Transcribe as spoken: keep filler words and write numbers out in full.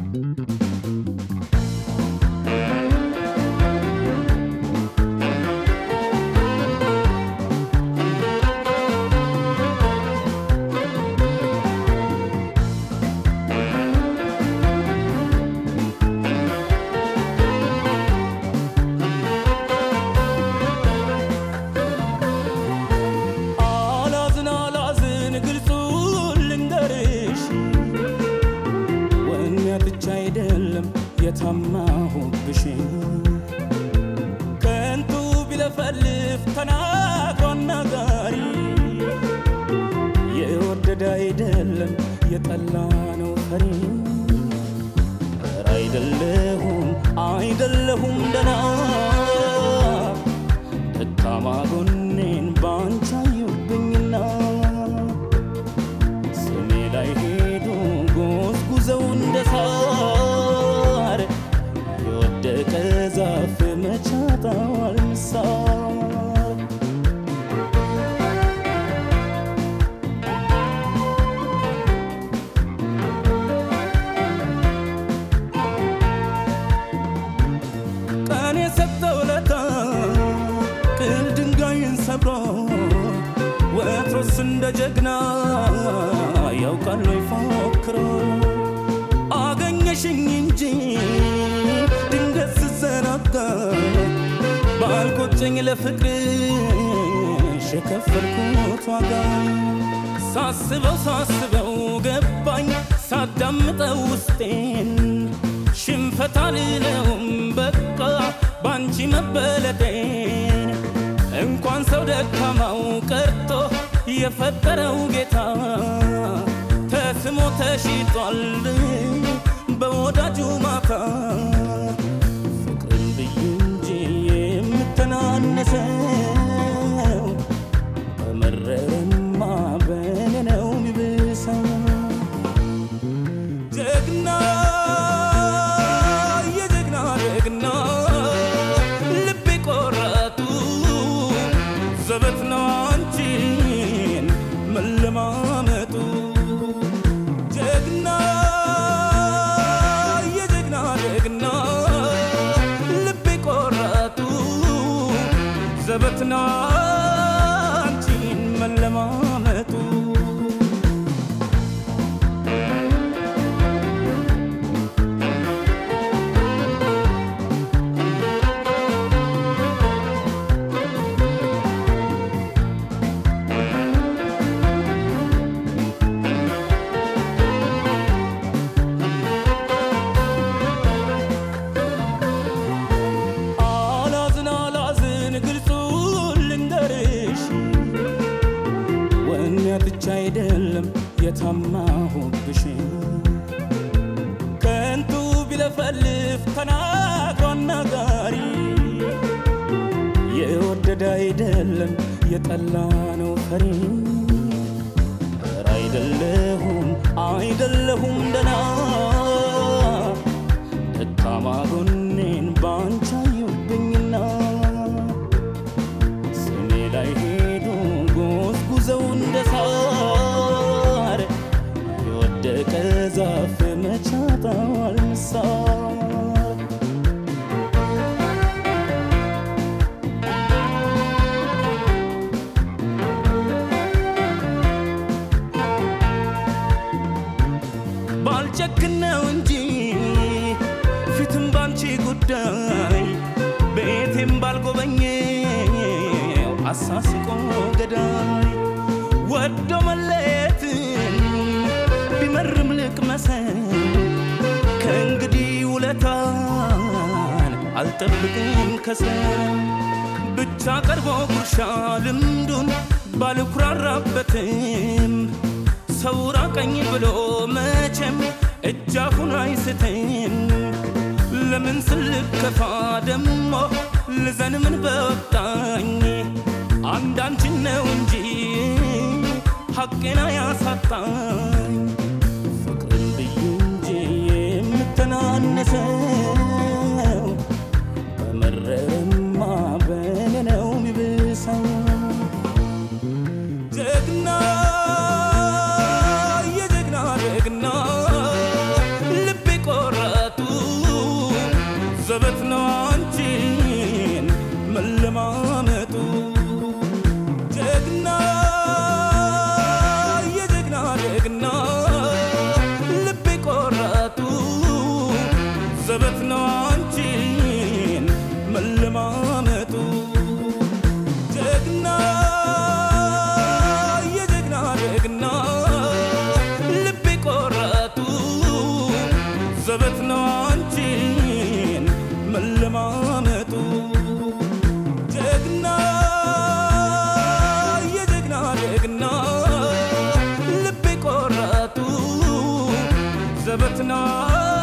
የታማሁብሽ ከንቱ ቢለፈልፍ ተናግሮ አናጋሪ የወደደ አይደለም የጠላ ነው ፈሪ አይደለሁም አይደለሁም ደና ደካማ ጎኔን ባንቺ አዩብኝና ስሜ ላይ ሄዱ ጎዝጉዘው እንደሳር የወደቀ ዛፍ መቻጣዋል ምሳር ቀን የሰጠው ለታ ቅል ድንጋይን ሰብሮ ወትሮስ እንደ ጀግና ያውቃል ወይ ፎክሮ አገኘሽኝ እንጂ ድንገት ስዘናጋ ባልቆጨኝ ለፍቅርሽ የከፈልኩት ዋጋ ሳስበው ሳስበው ገባኝ ሳዳምጠው ውስጤን ሽንፈት አልለውም በቃ ባንቺ መበለጤን እንኳን ሰው ደካማው ቀርቶ የፈጠረው ጌታ ተስሞ ተሽጧል በወዳጁ ማታ ፍቅርን ብዬ እንጂ የምተናነሰው በመረረማ በኔ ነው የሚብሰው ጀግና የጀግና ጀግና ልቤ ቆራጡ ዘበት ነው አንቺን መለማመጡ ጀግና የጀግና ጀግና ልቤ ቆራጡ ዘበት ነው አንቺን መለማመጡ ብቻ አይደለም የታማሁብሽ ከንቱ ቢለፈልፍ ተናግሮ አናጋሪ የወደደ አይደለም የጠላ ነው ፈሪ አይደለሁም አይደለሁም ደና ደካማ ጎኔን ባንቺ አዩብኝና ስሜ ላይ ሄዱ ጎዝጉዘው እንደሳር የወደቀ ዛፍ መቻጣዋል ምሳር ባልጨክነው እንጂ ፊትም ባንቺ ጉዳይ ቤቴም ባልጎበኘው አሳስቆ ገዳይ ወዶ መለየትን ቢመርም ልቅመሰን ከእንግዲህ ውለታን አልጠብቅም ከሰው ብቻ ቀርቦ ጉርሻ ልምዱን ባልኩራራበትም ሰው ራቀኝ ብሎ መቼም እጃፉን አይስትም ለምን ስልከፋ ደሞ ልዘን ምን በወጣኝ አንዳንቺን ነው እንጂ ሐቄን ያሳጣኝ ፍቅርን ብዬ እንጂ የምተናነሰው በመረረማ በኔ ነው የሚብሰው ጀግና የጀግና ጀግና ልቤ ቆራ ዘበት ነው አንቺን መለማመጡ ጀግና የጀግና ጀግና ልቤ ቆራጡ ዘበት ነው